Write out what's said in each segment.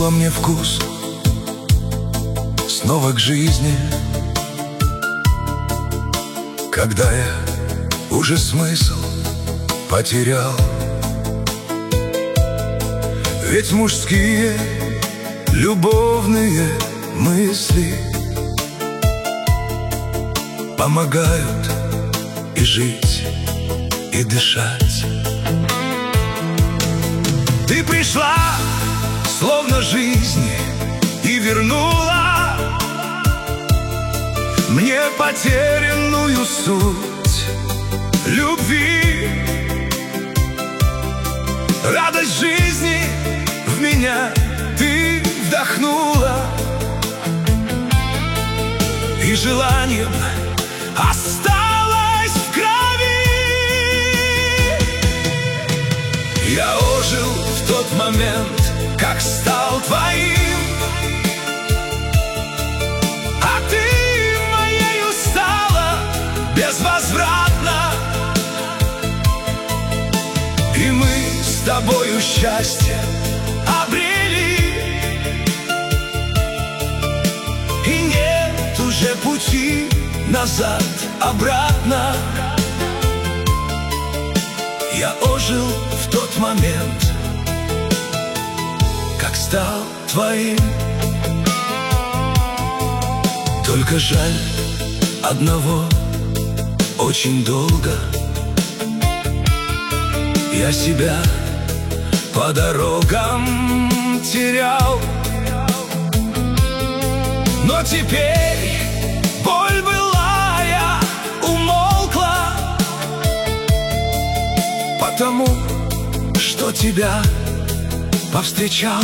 вернула мне вкус снова к жизни, когда я уже смысл потерял. Ведь мужские любовные мысли помогают и жить, и дышать. Ты пришла, словно жизнь, и вернула мне потерянную суть любви. Радость жизни в меня ты вдохнула, и желанием осталось в крови. Я ожил в тот момент, как стал твоим, а ты моею стала безвозвратно. И мы с тобою счастье обрели, и нет уже пути назад, обратно. Я ожил в тот момент, как стал твоим. Только жаль одного: очень долго я себя по дорогам терял. Но теперь боль былая умолкла, потому что тебя повстречал.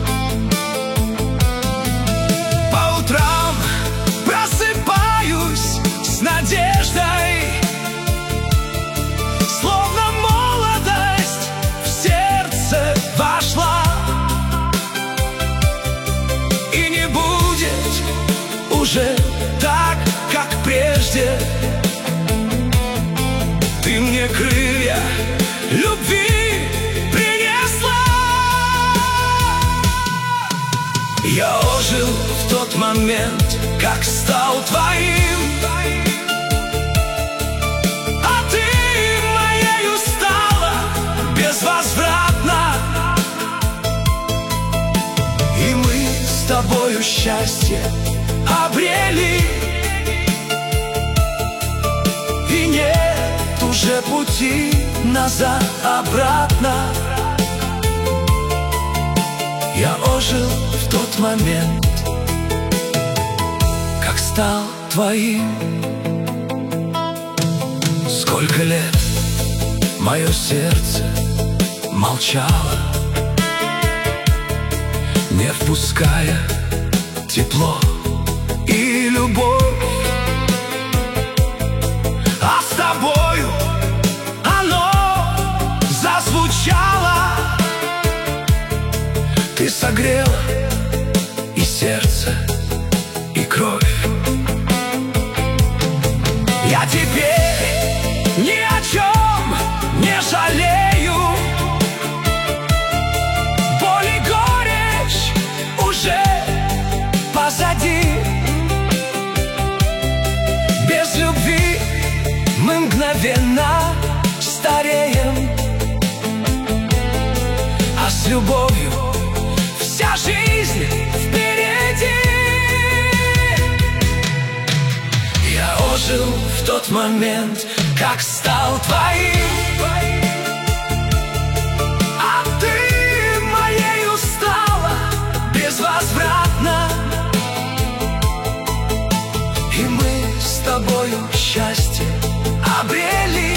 По утрам просыпаюсь с надеждой, словно молодость в сердце вошла, и не будет уже так, как прежде. Ты мне крылья любви принесла. Я ожил в тот момент, как стал твоим, а ты моею стала безвозвратно. И мы с тобою счастье обрели, и нет уже пути назад, обратно. Я ожил в тот момент, как стал твоим. Сколько лет мое сердце молчало, не впуская тепло и любовь, а с тобою оно зазвучало. Ты согрела и сердце, и кровь. Я теперь ни о чем не жалею, боль и горечь уже позади. Без любви мы мгновенно стареем, а с любовью вся жизнь впереди. Я ожил в тот момент, как стал твоим, а ты моею стала безвозвратно. И мы с тобою счастье обрели,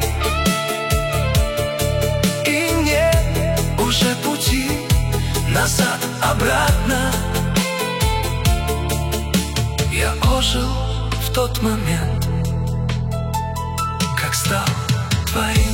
и нет уже пути назад, обратно. Я ожил в тот момент, как стал твоим.